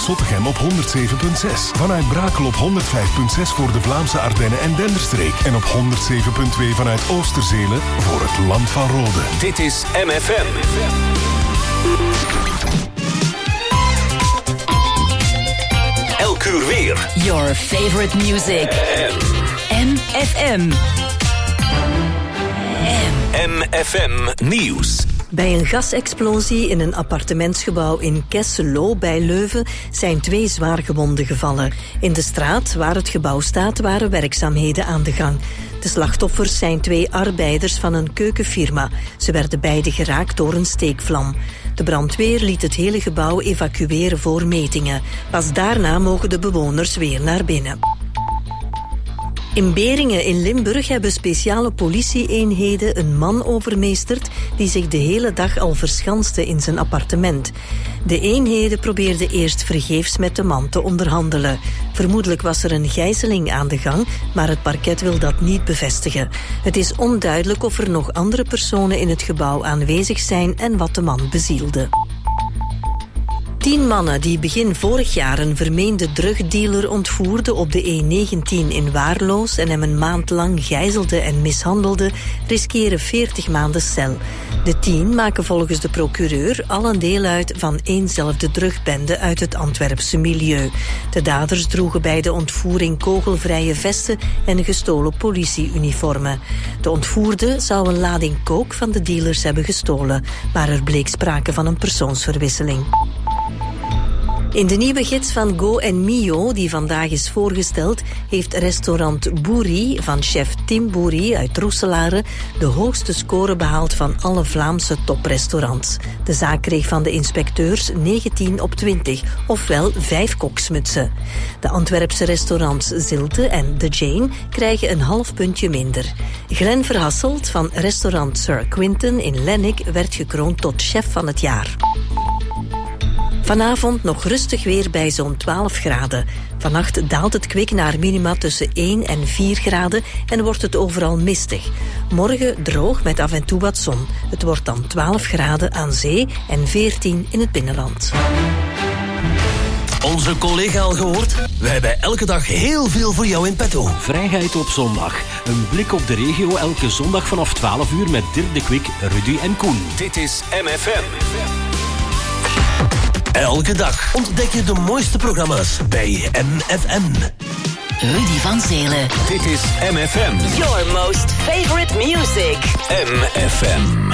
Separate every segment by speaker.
Speaker 1: Zottegem op 107.6. Vanuit Brakel op 105.6 voor de Vlaamse Ardennen en Denderstreek. En op 107.2 vanuit Oosterzelen voor het Land van Rode.
Speaker 2: Dit is MFM. Elk uur weer.
Speaker 3: Your favorite music. MFM.
Speaker 2: MFM Nieuws.
Speaker 4: Bij een gasexplosie in een appartementsgebouw in Kesselo bij Leuven zijn 2 zwaargewonden gevallen. In de straat waar het gebouw staat waren werkzaamheden aan de gang. De slachtoffers zijn 2 arbeiders van een keukenfirma. Ze werden beide geraakt door een steekvlam. De brandweer liet het hele gebouw evacueren voor metingen. Pas daarna mogen de bewoners weer naar binnen. In Beringen in Limburg hebben speciale politie-eenheden een man overmeesterd die zich de hele dag al verschanste in zijn appartement. De eenheden probeerden eerst vergeefs met de man te onderhandelen. Vermoedelijk was er een gijzeling aan de gang, maar het parket wil dat niet bevestigen. Het is onduidelijk of er nog andere personen in het gebouw aanwezig zijn en wat de man bezielde. 10 mannen die begin vorig jaar een vermeende drugdealer ontvoerden op de E19 in Waarloos en hem een maand lang gijzelden en mishandelden, riskeren 40 maanden cel. De 10 maken volgens de procureur allen deel uit van éénzelfde drugbende uit het Antwerpse milieu. De daders droegen bij de ontvoering kogelvrije vesten en gestolen politieuniformen. De ontvoerde zou een lading coke van de dealers hebben gestolen, maar er bleek sprake van een persoonsverwisseling. In de nieuwe gids van Go en Mio, die vandaag is voorgesteld, heeft restaurant Boerie van chef Tim Boerie uit Roeselare de hoogste score behaald van alle Vlaamse toprestaurants. De zaak kreeg van de inspecteurs 19 op 20, ofwel 5 koksmutsen. De Antwerpse restaurants Zilte en The Jane krijgen een half puntje minder. Glenn Verhasselt van restaurant Sir Quinton in Lennik werd gekroond tot chef van het jaar. Vanavond nog rustig weer bij zo'n 12 graden. Vannacht daalt het kwik naar minima tussen 1 en 4 graden en wordt het overal mistig. Morgen droog met af en toe wat zon. Het wordt dan 12 graden aan zee en 14 in het binnenland.
Speaker 5: Onze collega al gehoord? We hebben elke dag heel veel voor jou in petto.
Speaker 6: Vrijheid op zondag. Een blik op de regio elke zondag vanaf 12 uur met Dirk de Kwik, Rudy en Koen.
Speaker 2: Dit is MFM.
Speaker 5: Elke dag ontdek je de mooiste programma's bij MFM.
Speaker 3: Rudy van Zelen.
Speaker 2: Dit is MFM.
Speaker 3: Your most favorite music.
Speaker 2: MFM.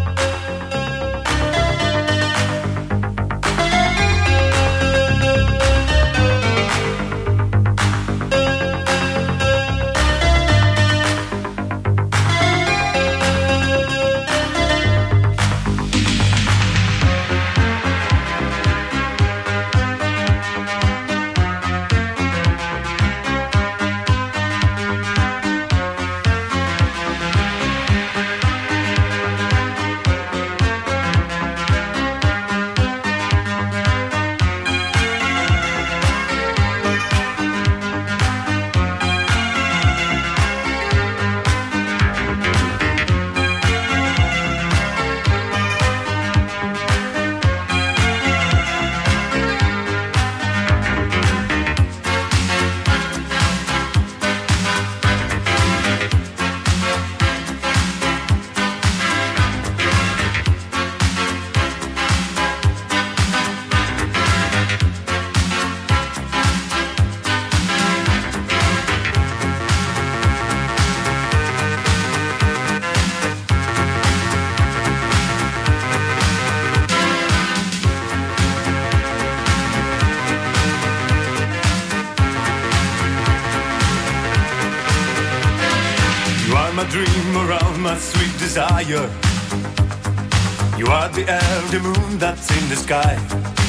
Speaker 7: Desire. You are the air, the moon that's in the sky.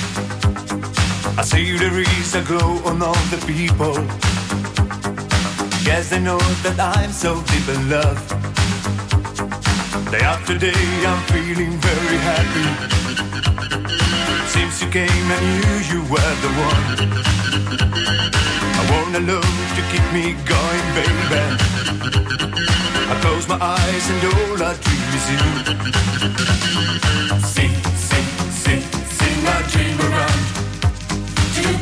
Speaker 7: I see there is a glow on all the people. Yes, they know that I'm so deep in love. Day after day I'm feeling very happy. Since you came I knew you were the one. I want a love to keep me going, baby. I close my eyes and all I dream is you. Sing, sing, sing, sing my dream around. To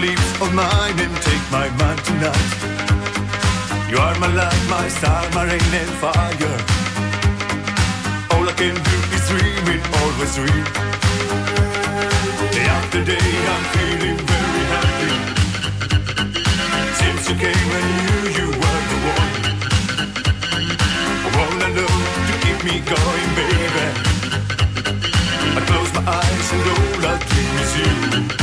Speaker 7: lips of mine and take my mind tonight. You are my light, my star, my rain and fire. All I can do is dream it, always dream. Day after day I'm feeling very happy. Since you came I knew you were the one. I wanna know to keep me going, baby. I close my eyes and all I dream is you.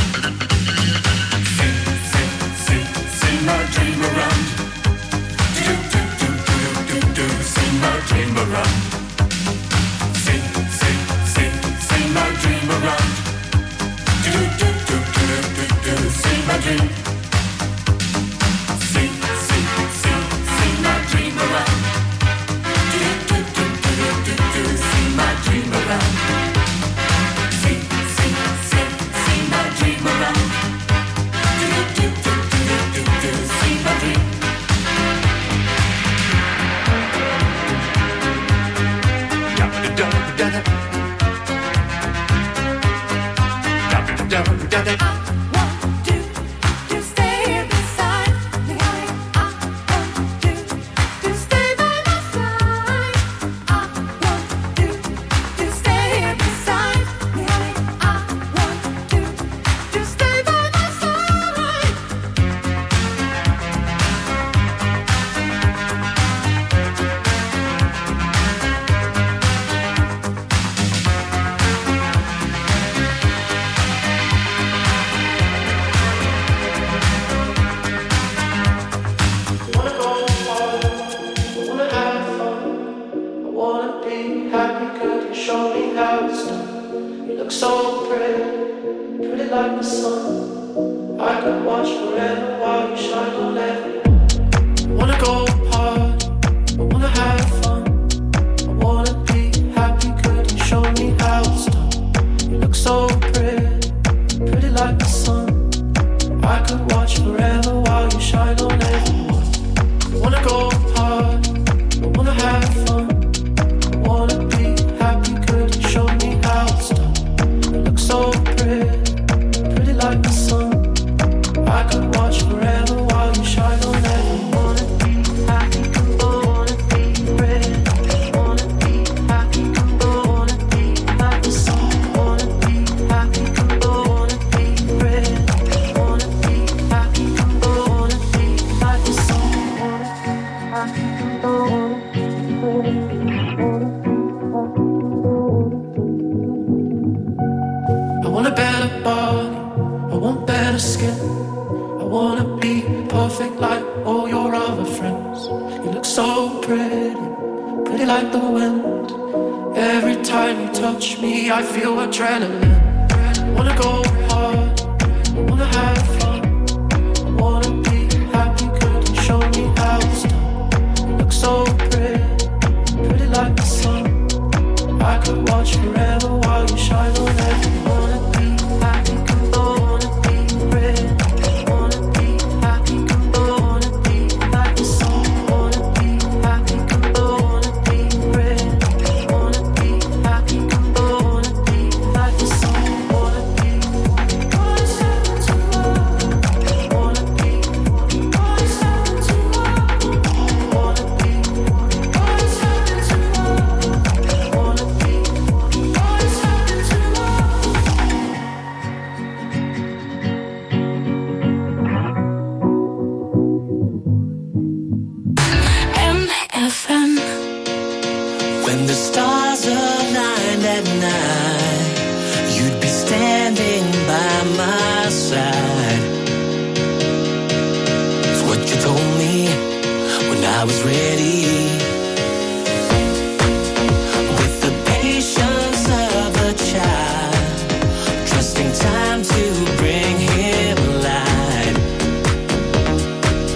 Speaker 7: Sing my dream around. Sing my dream around. Sing my dream around. Sing my dream. Sing my dream around. Sing my dream around. Sing my dream around. Sing my dream.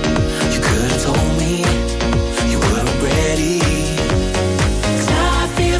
Speaker 8: I feel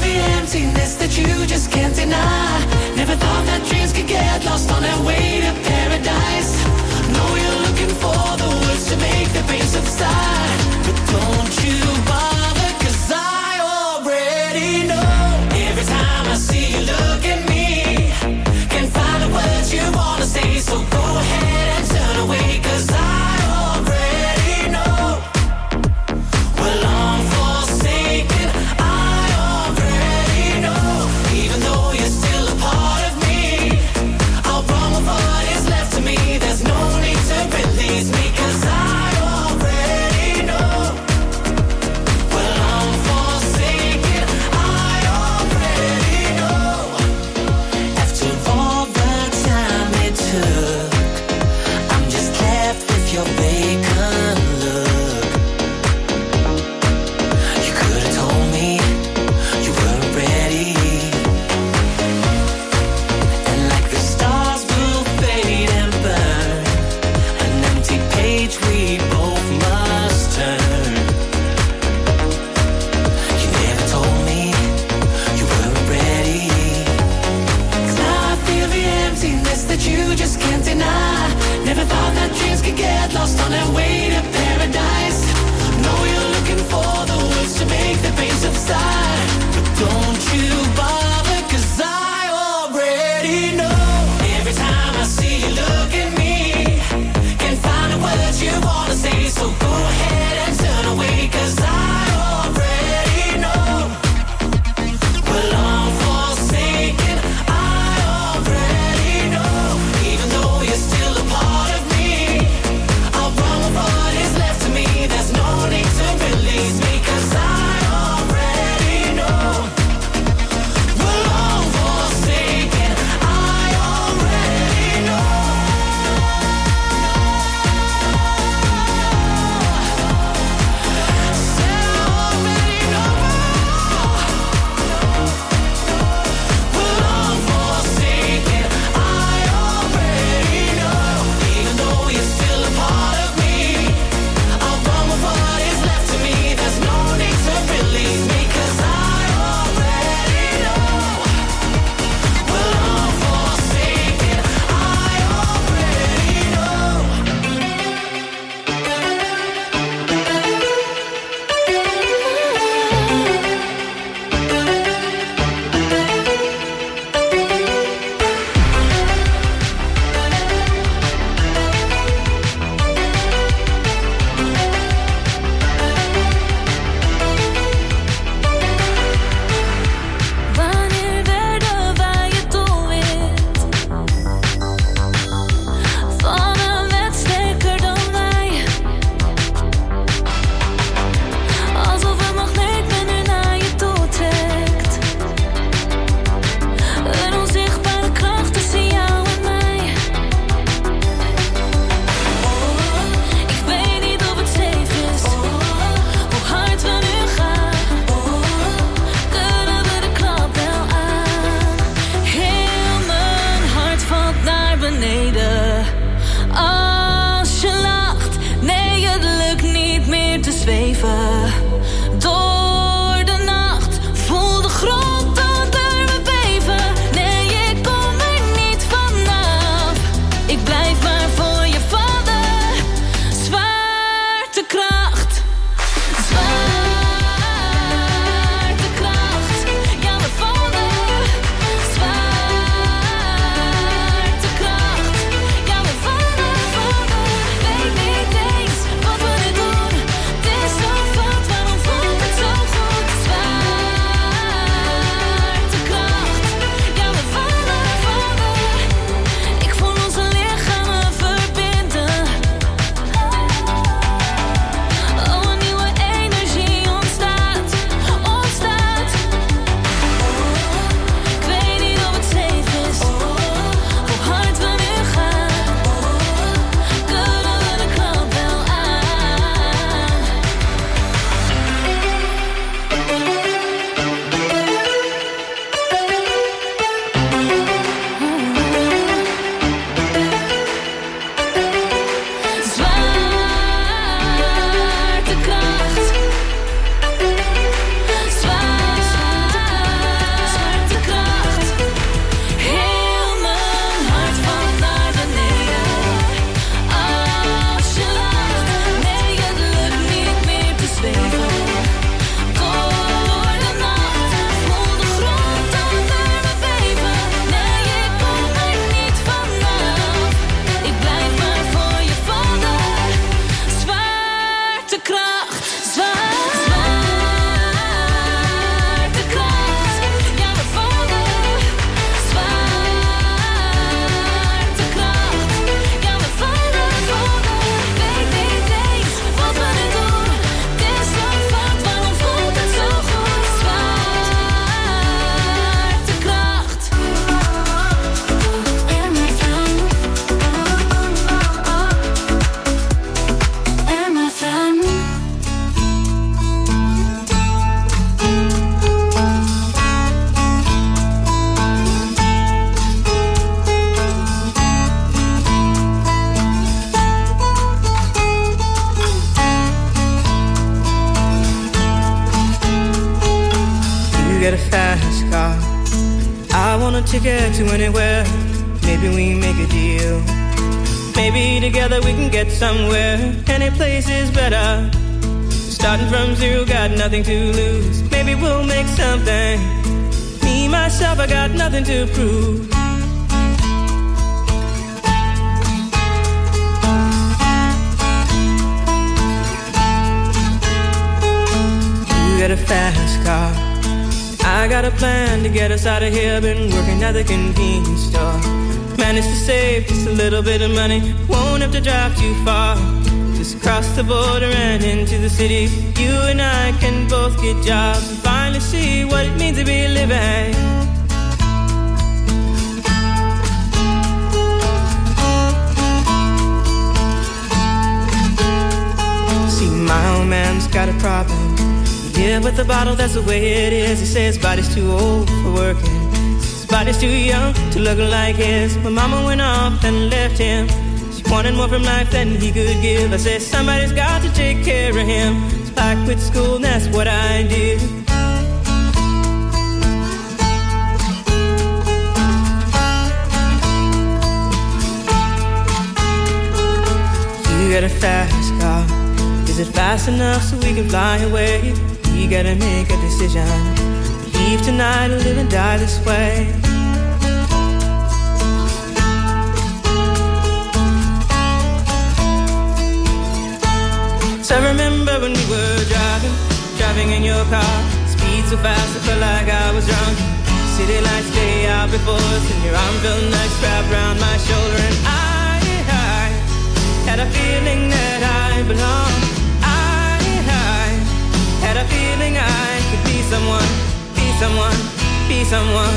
Speaker 8: get a fast car. I want a ticket to anywhere. Maybe we make a deal. Maybe together we can get somewhere. Any place is better. Starting from zero, got nothing to lose. Maybe we'll make something. Me, myself, I got nothing to prove. You got a fast car. I got a plan to get us out of here. Been working at the convenience store. Managed to save just a little bit of money. Won't have to drive too far. Just cross the border and into the city. You and I can both get jobs and finally see what it means to be living. See, my old man's got a problem. Yeah, with the bottle, that's the way it is. He says his body's too old for working. His body's too young to look like his. My mama went off and left him. She wanted more from life than he could give. I said, somebody's got to take care of him. So I quit school and that's what I did. You got a fast car. Is it fast enough so we can fly away? We gotta make a decision. Leave tonight or live and die this way. So I remember when we were driving in your car. Speed so fast I felt like I was drunk. City lights lay out before us, and your arm felt nice wrapped around my shoulder. And I had a feeling that I belonged. Had a feeling I could be someone, be someone, be someone.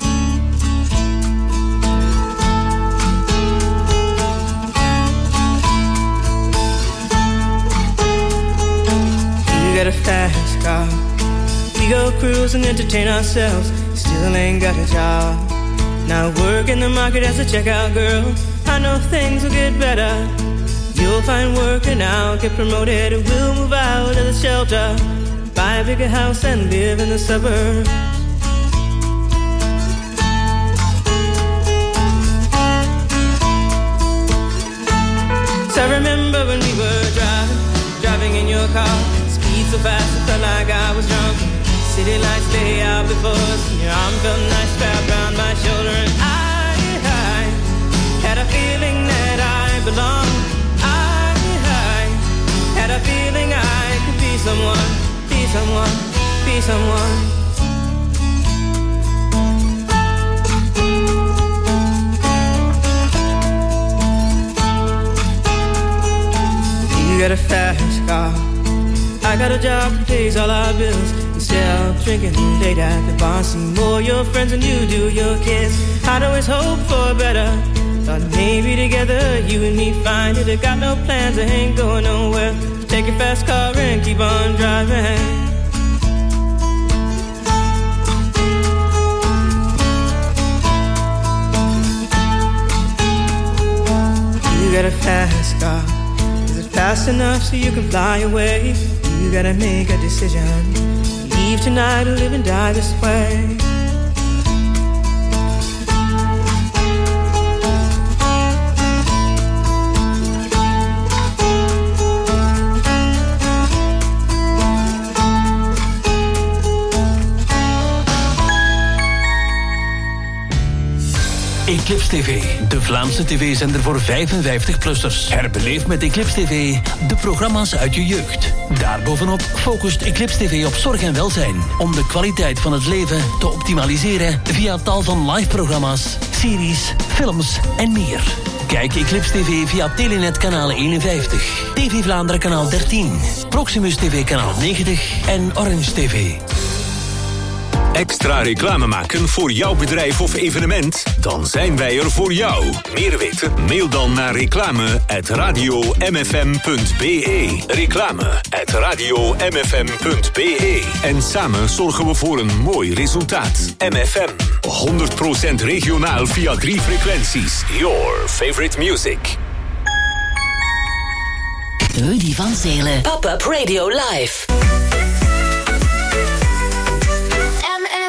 Speaker 8: You got a fast car. We go cruise and entertain ourselves. Still ain't got a job. Now work in the market as a checkout girl. I know things will get better. You'll find work and I'll get promoted. We'll move out of the shelter, buy a bigger house and live in the suburbs. So I remember when we were driving in your car. Speed so fast I felt like I was drunk. City lights lay out before us, and your arm felt nice wrapped around my shoulder. And I had a feeling that I belonged. Had a feeling I could be someone, be someone, be someone. You got a fast car. I got a job that pays all our bills. Instead of drinking late at the bar, see more your friends than you do your kids. I'd always hope for better. Thought maybe together you and me find it. I got no plans, I ain't going nowhere. Take your fast car and keep on driving. You got a fast car. Is it fast enough so you can fly away? You gotta make a decision. Leave tonight or live and die this way.
Speaker 5: Eclipse TV, de Vlaamse tv-zender voor 55-plussers. Herbeleef met Eclipse TV de programma's uit je jeugd. Daarbovenop focust Eclipse TV op zorg en welzijn, om de kwaliteit van het leven te optimaliseren via tal van live-programma's, series, films en meer. Kijk Eclipse TV via Telenet kanaal 51, TV Vlaanderen kanaal 13, Proximus TV kanaal 90 en Orange TV.
Speaker 2: Extra reclame maken voor jouw bedrijf of evenement? Dan zijn wij er voor jou. Meer weten? Mail dan naar reclame@radiomfm.be. Reclame@radiomfm.be. En samen zorgen we voor een mooi resultaat. MFM. 100% regionaal via 3 frequenties. Your favorite music.
Speaker 3: Rudy van Zelen. Pop-up Radio Live.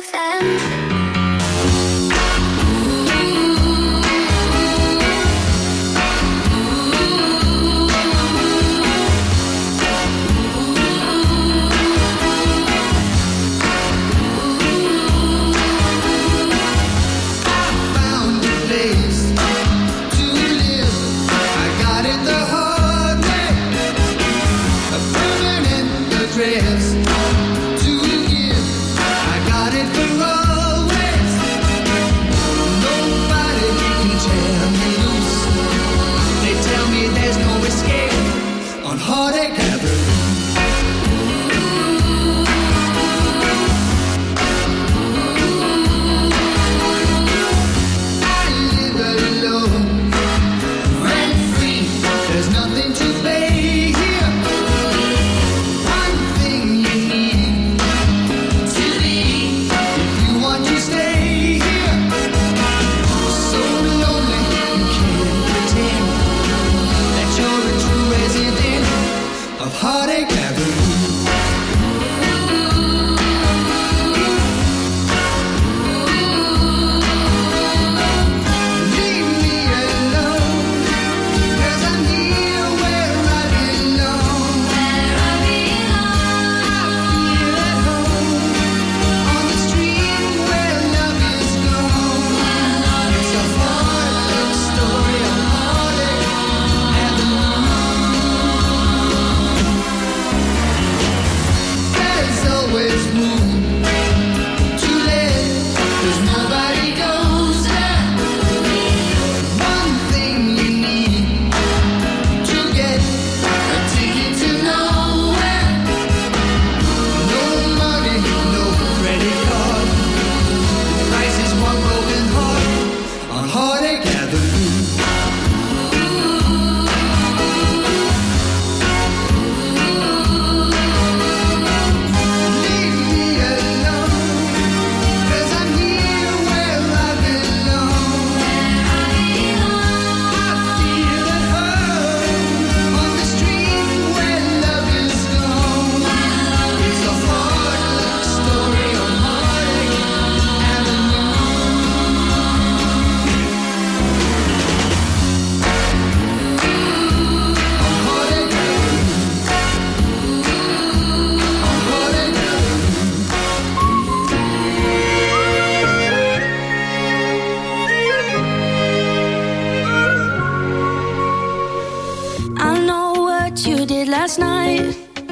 Speaker 9: last night.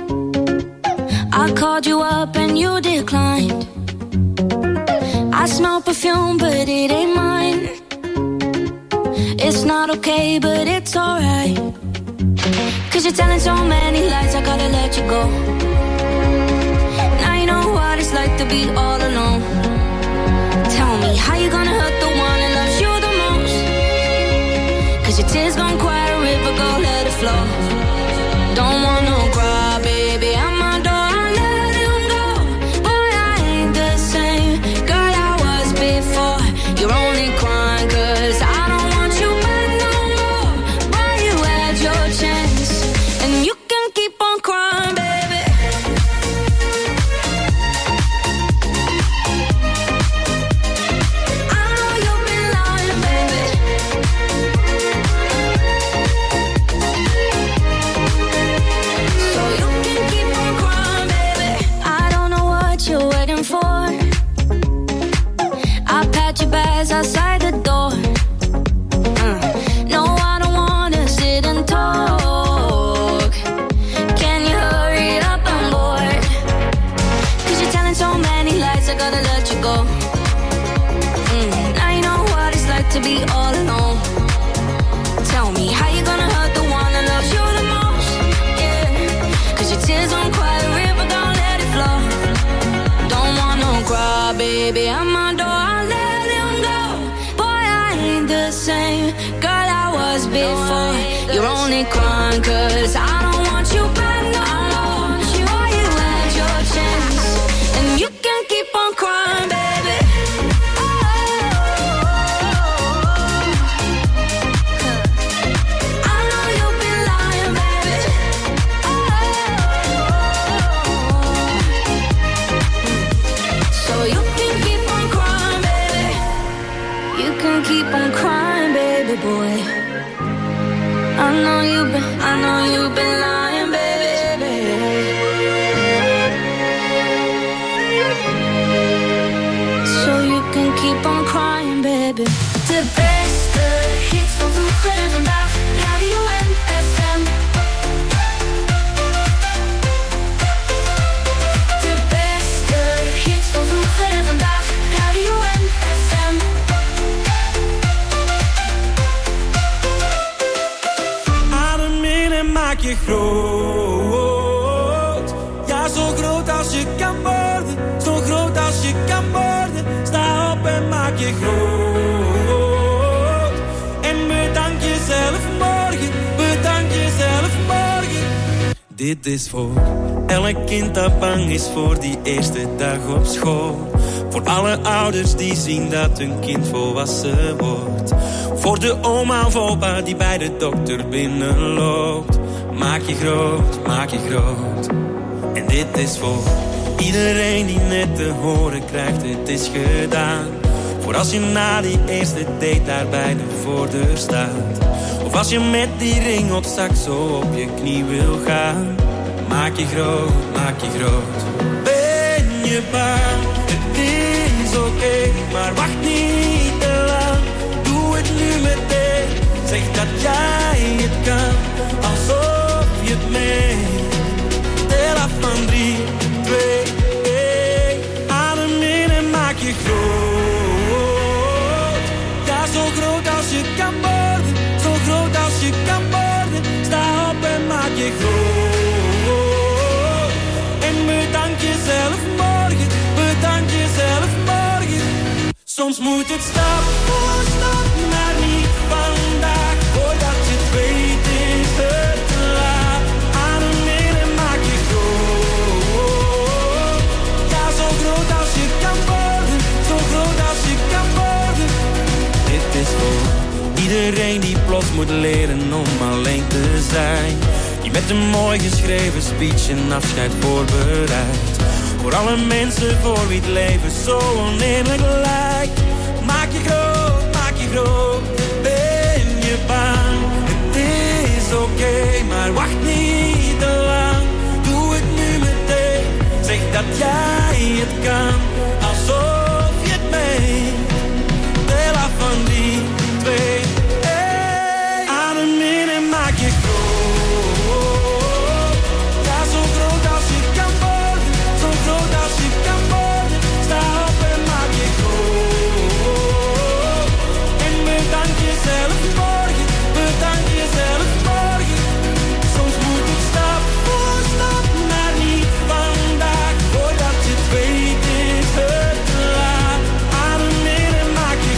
Speaker 9: I called you up and you declined. I smell perfume, but it ain't mine. It's not okay, but it's alright. 'Cause you're telling so many lies, I gotta let you go. Now you know what it's like to be all alone. Tell me, how you gonna hurt the one that loves you the most? 'Cause your tears gon' quiet a river, go let it flow. Don't want no cry, baby, I'm my door, I let him go. Boy, I ain't the same girl I was before. You're only crying 'cause I don't want you back no more. Boy, you had your chance, and you can keep on crying, baby. I know you've been lying, baby. So you can keep on crying, baby. I don't know what you're waiting for. I pat your bags outside the door. No, I don't wanna sit and talk. Can you hurry up, I'm bored. 'Cause you're telling so many lies, I gotta let you go. Now you know what it's like to be all alone. Tell me, how you gonna hurt the one that loves you the most? Yeah, 'cause your tears don't quiet a river, don't let it flow. Don't want no cry, baby, I'm my door, I let him go. Boy, I ain't the same girl I was before. You're only crying 'cause I don't want you back no more. Boy, you had your chance, and you can keep on crying, baby. I know you've been lying, baby. So you can keep on crying, baby. You can keep on crying, baby boy. I know you've been lying, baby. So you can keep on crying, baby.
Speaker 10: De beste hits van vroeger en vandaag, Radio NFM. De beste hits van vroeger en vandaag, Radio NFM.
Speaker 8: Adem in en maak je groot. Ja, zo groot als je kan worden. Zo groot als je kan worden. Sta op en maak je groot. En bedank jezelf morgen. Bedank jezelf morgen. Dit is voor elk kind dat bang is voor die eerste dag op school. Voor alle ouders die zien dat hun kind volwassen wordt. Voor de oma of opa die bij de dokter binnenloopt. Maak je groot, maak je groot. En dit is voor iedereen die net te horen krijgt, het is gedaan. Voor als je na die eerste date daar bij de voordeur staat. Of als je met die ring op zak zo op je knie wil gaan. Maak je groot, maak je groot. Ben je bang? Het is oké, maar wacht niet te lang. Doe het nu meteen. Zeg dat jij het kan, alsof je het meent. Tel af van 3, 2, 1. Soms moet het stap voor stap, maar niet vandaag. Voordat je het weet is het te laat. Adem in en maak je groot. Ja, zo groot als je kan worden. Zo groot als je kan worden. Dit is voor iedereen die plots moet leren om alleen te zijn. Die met een mooi geschreven speech een afscheid voorbereidt. Voor alle mensen voor wie het leven zo oneerlijk lijkt. Maak je groot, ben je bang. Het is oké, maar wacht niet te lang. Doe het nu meteen, zeg dat jij het kan. Alsof je het meent, deel af van die twee. Hey. Adem in en maak je groot. Ja, zo groot als je kan worden. Zo groot als je kan worden. Sta op en maak je groot. En bedank jezelf morgen. Bedank jezelf morgen. Soms moet het stap voor stap, maar niet vandaag. Voordat je het weet is het te laat. Adem in en maak je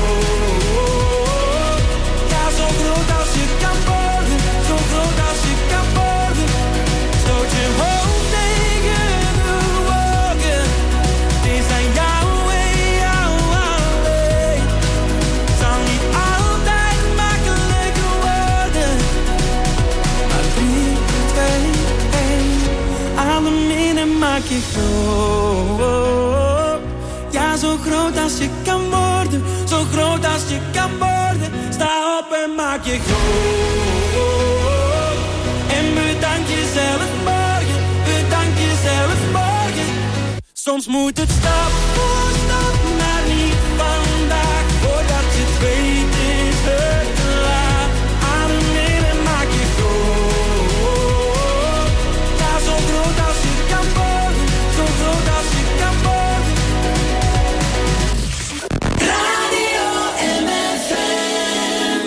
Speaker 8: groot. Ja, zo groot als je kan worden. Zo groot als je kan worden. Stoot je hoofd tegen de wolken. Het is aan jou en jou alleen. Het zal niet altijd makkelijk worden. Maar 3, 2, 1. Adem in en maak je groot. Ja, zo groot als je kan worden. Zo groot als je kan worden. Sta op en maak je groot. En bedank jezelf morgen. Bedank jezelf morgen. Soms moet het stap voor stap, maar niet vandaag. Voordat je het weet is het te laat. Adem in en maak je groot. Ja, zo groot als je kan worden. Zo groot als je kan worden.
Speaker 10: Radio MFM.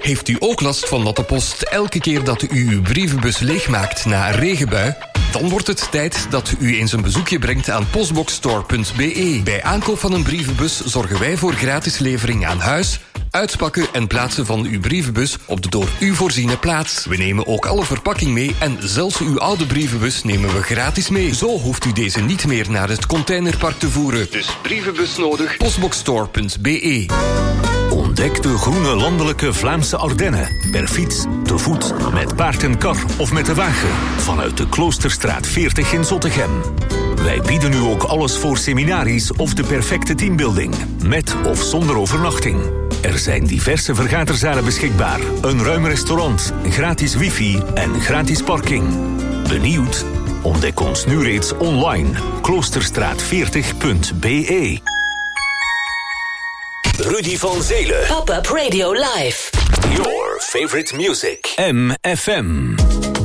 Speaker 11: Heeft u ook last van natte post elke keer dat u uw brievenbus leegmaakt na een regenbui? Dan wordt het tijd dat u eens een bezoekje brengt aan postboxstore.be. Bij aankoop van een brievenbus zorgen wij voor gratis levering aan huis, uitpakken en plaatsen van uw brievenbus op de door u voorziene plaats. We nemen ook alle verpakking mee en zelfs uw oude brievenbus nemen we gratis mee. Zo hoeft u deze niet meer naar het containerpark te voeren. Dus brievenbus nodig, postboxstore.be.
Speaker 2: Ontdek de groene landelijke Vlaamse Ardennen. Per fiets, te voet, met paard en kar of met de wagen. Vanuit de Kloosterstraat 40 in Zottegem. Wij bieden nu ook alles voor seminaries of de perfecte teambuilding. Met of zonder overnachting. Er zijn diverse vergaderzalen beschikbaar. Een ruim restaurant, gratis wifi en gratis parking. Benieuwd? Ontdek ons nu reeds online. Kloosterstraat40.be. Rudy van Zelen.
Speaker 3: Pop-up Radio Live.
Speaker 2: Your favorite music. MFM.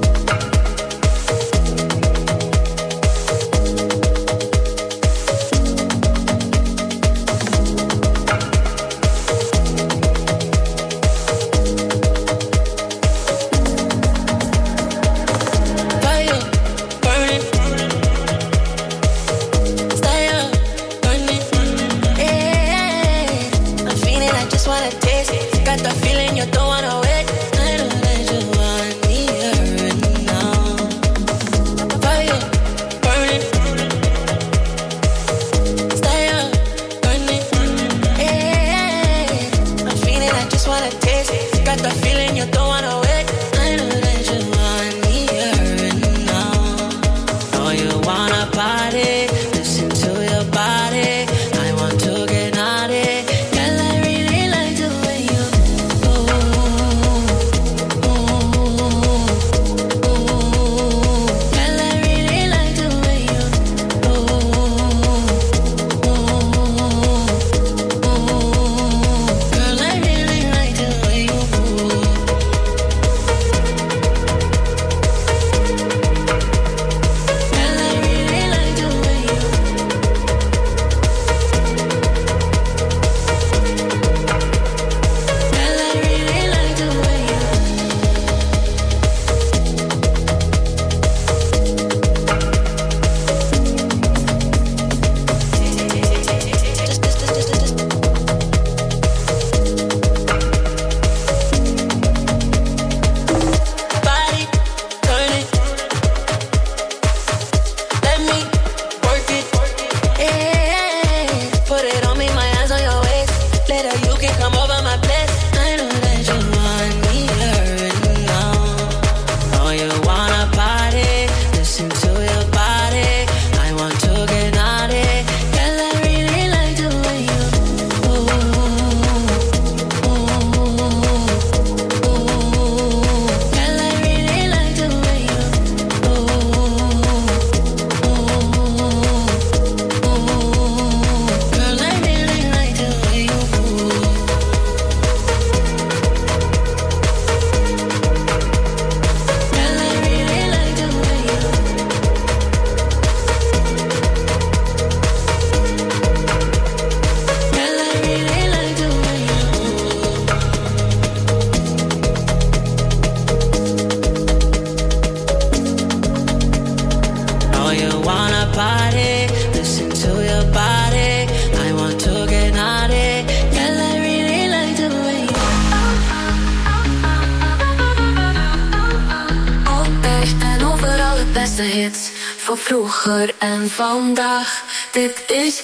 Speaker 10: Van vroeger en vandaag, dit is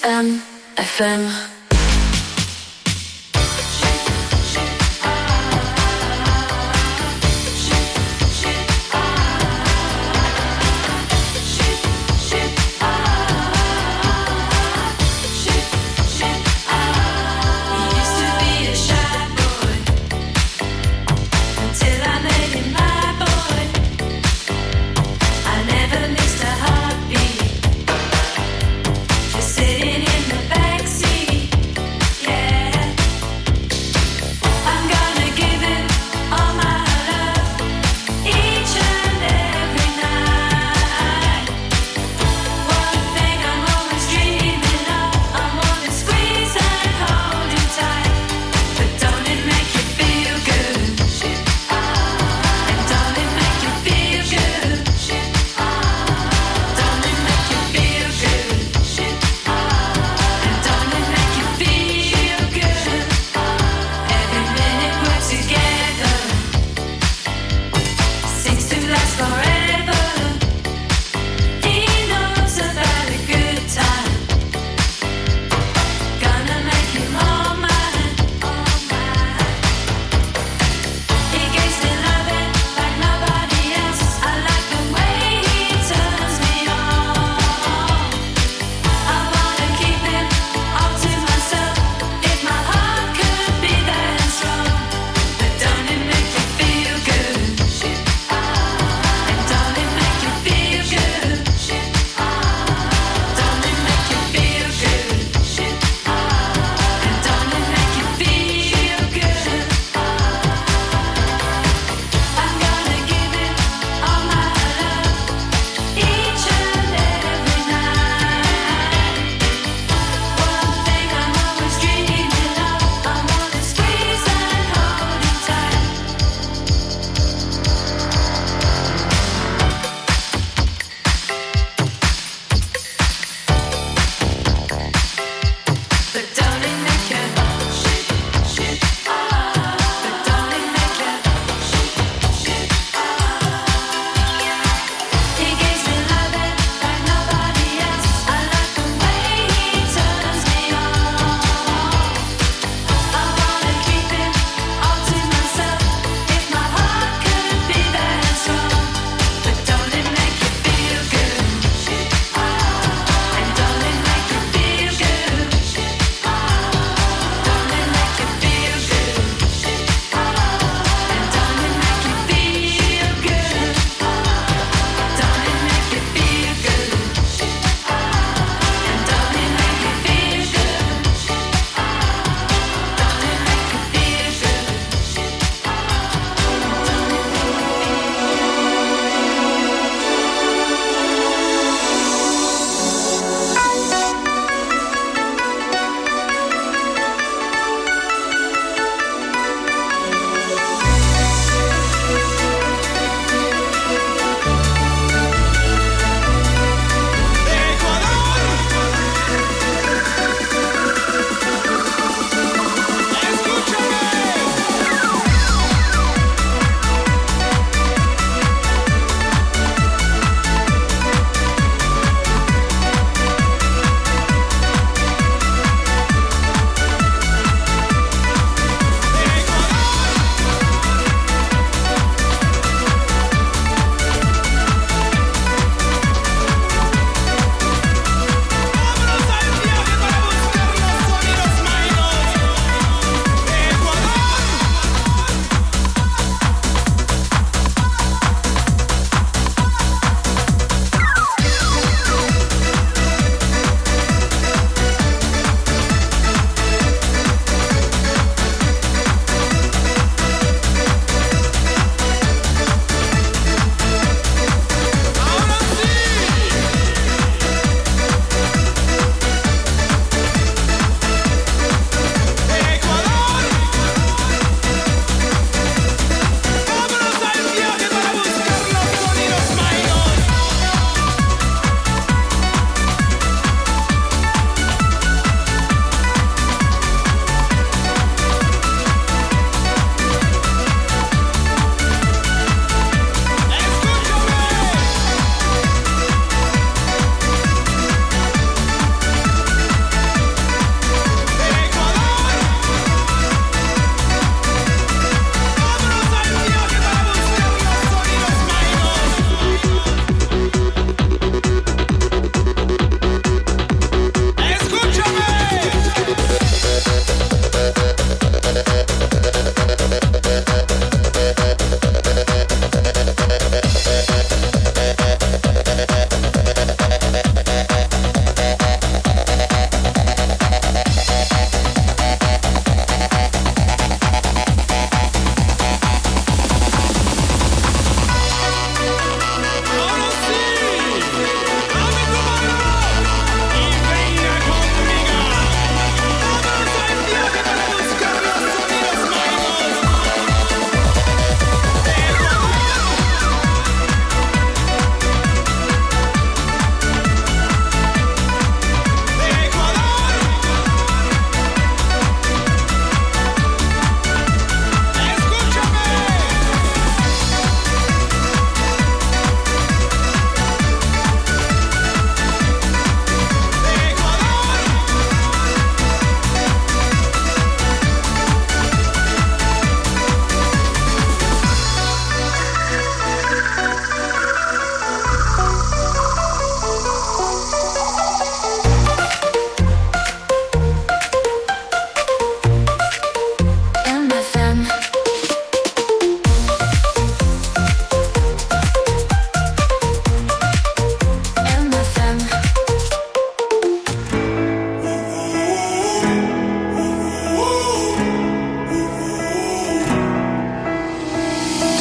Speaker 10: MFM.
Speaker 9: Sitting in the backseat.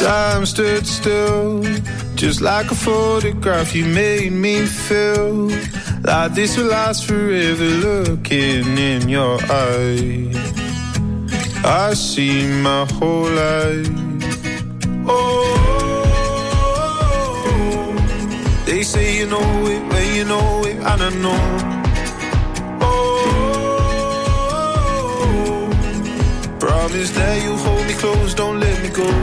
Speaker 12: Time stood still, just like a photograph. You made me feel like this will last forever. Looking in your eyes, I see my whole life. Oh, they say you know it when you know it, and I know. Oh, promise that you hold me close, don't let me go.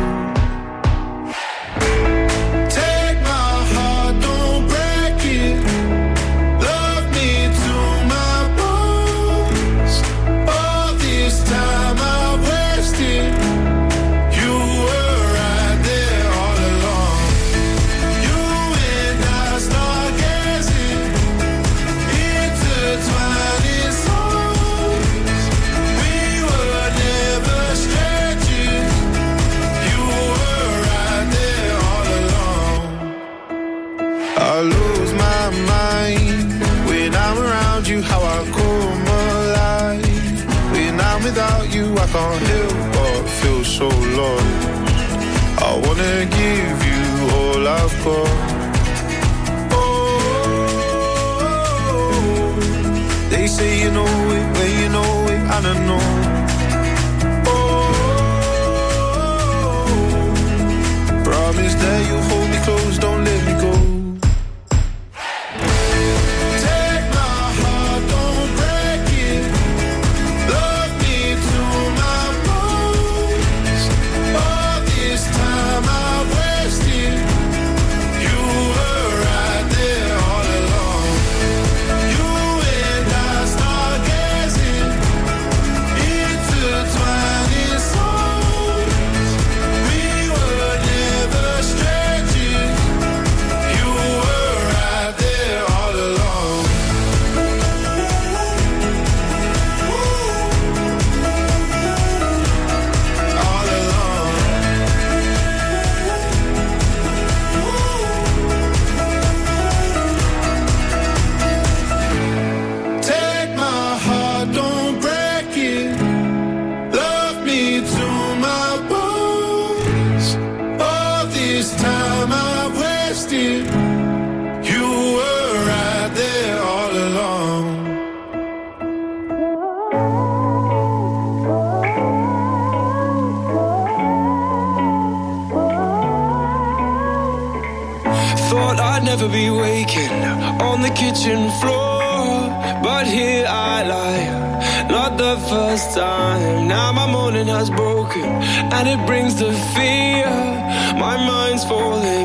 Speaker 12: How I come alive when I'm without you, I can't help but feel so lost. I wanna give you all I've got. Oh, they say you know it when you know it, and I know. Oh, promise that you hold me close, don't let me go.
Speaker 13: Never be waking on the kitchen floor, but here I lie, not the first time. Now my morning has broken, and it brings the fear. My mind's falling.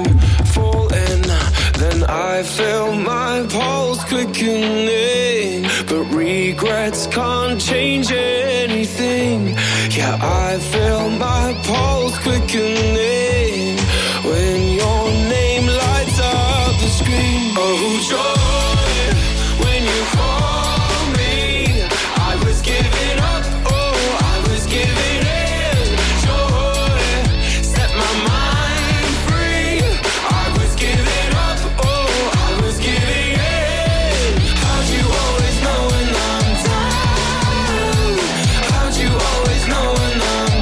Speaker 13: Then I feel my pulse quickening, but regrets can't change anything. Yeah, I feel my pulse quickening when your name lights up the screen. Oh, joy, when you call me, I was giving up, oh, I was giving in. Joy, set my mind free, I was giving up, oh, I was giving in. How'd you always know when I'm down? How'd you always know when I'm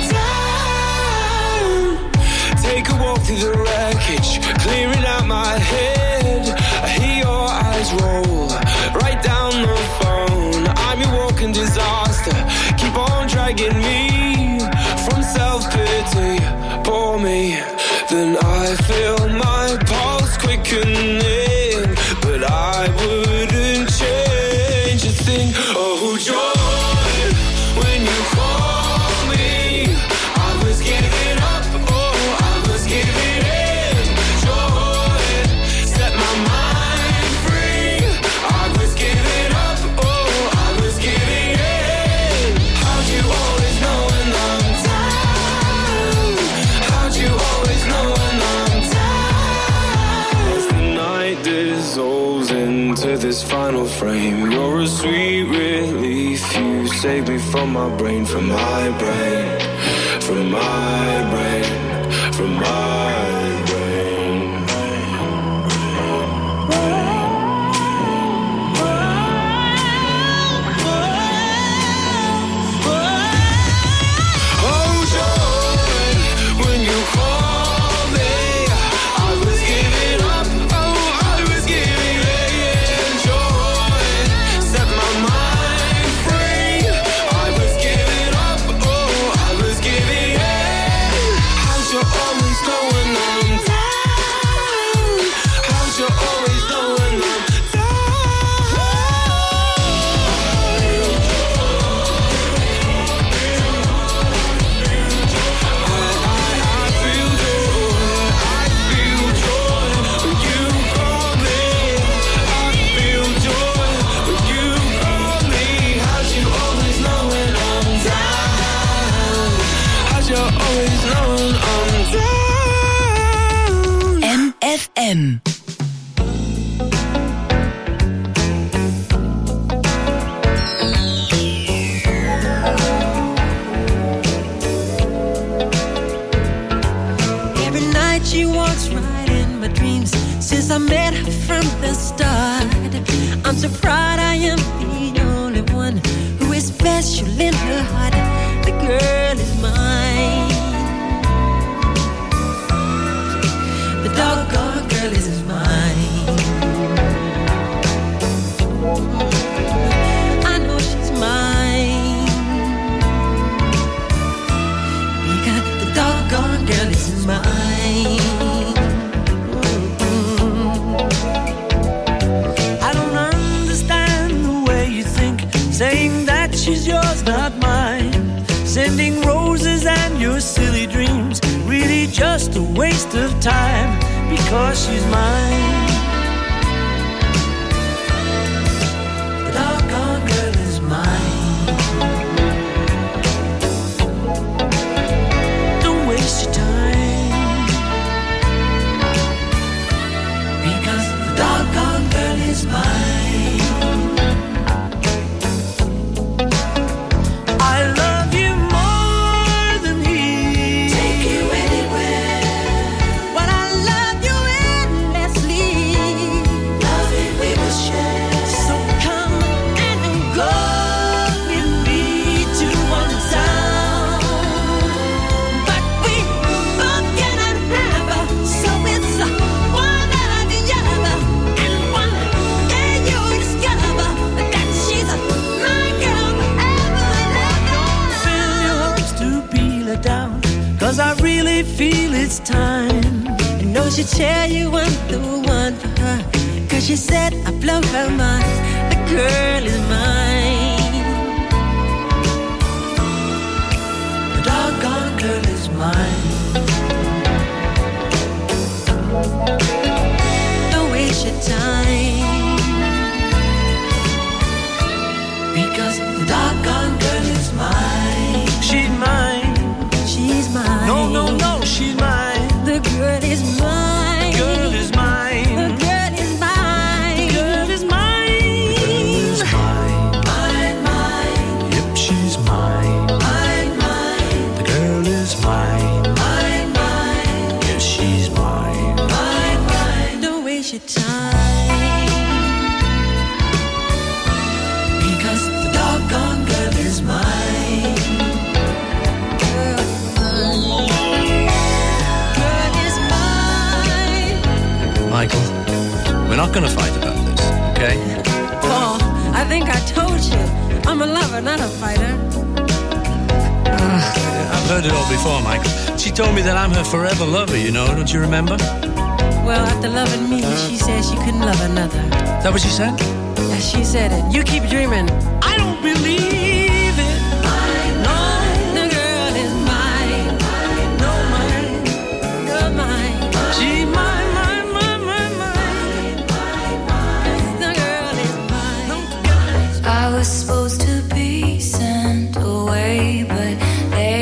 Speaker 13: down? Take a walk through the wreckage, clearing out my head. I hear your eyes roll right down the phone. I'm your walking disaster, keep on dragging me from self-pity. Pour me, then I feel my pulse quickening, but I wouldn't change a thing. Oh, joy, when you call me, I was giving up, oh, I was giving in. Joy, set my mind free, I was giving up, oh, I was giving in. How'd you always know when I'm down? How'd you always know when I'm down? As the night dissolves into this final frame, you're a sweet relief. You save me from my brain, from my brain, from my brain, from my brain. Oh, joy, when you call
Speaker 3: FM.
Speaker 8: Every night she walks right in my dreams. Since I met her from the start, I'm so proud I am the only one who is special in her heart. The girl is mine. The doggone girl is mine. I know she's mine because the doggone girl is mine.
Speaker 14: Saying that she's yours, not mine. Sending roses and your silly dreams. Really just a waste of time because she's mine. The doggone girl is mine. Don't waste your time because the doggone girl is mine. I really feel it's time.
Speaker 8: I know she'll tell you I'm the one for her, 'cause she said I blow her mind. The girl is mine. The doggone girl is mine. Don't waste your time because the doggone girl is mine.
Speaker 14: She's mine.
Speaker 8: She's mine.
Speaker 14: No, no, no, she's mine.
Speaker 8: The girl is mine.
Speaker 14: The girl is mine.
Speaker 8: The girl is mine.
Speaker 14: The girl is mine. The girl is mine.
Speaker 8: Mine, mine.
Speaker 14: Yep, she's mine.
Speaker 8: Mine, mine.
Speaker 14: The girl is mine.
Speaker 8: Mine, mine.
Speaker 14: Yes, she's mine.
Speaker 8: Mine, mine. Don't waste your time because the doggone girl is mine.
Speaker 14: Michael, we're not going to fight about this, okay?
Speaker 8: Paul, I think I told you. I'm a lover, not a fighter.
Speaker 14: I've heard it all before, Michael. She told me that I'm her forever lover, you know, don't you remember?
Speaker 8: Well, after loving me, she said she couldn't love another.
Speaker 14: Is that what she said?
Speaker 8: Yeah, she said it. You keep dreaming.
Speaker 14: I don't believe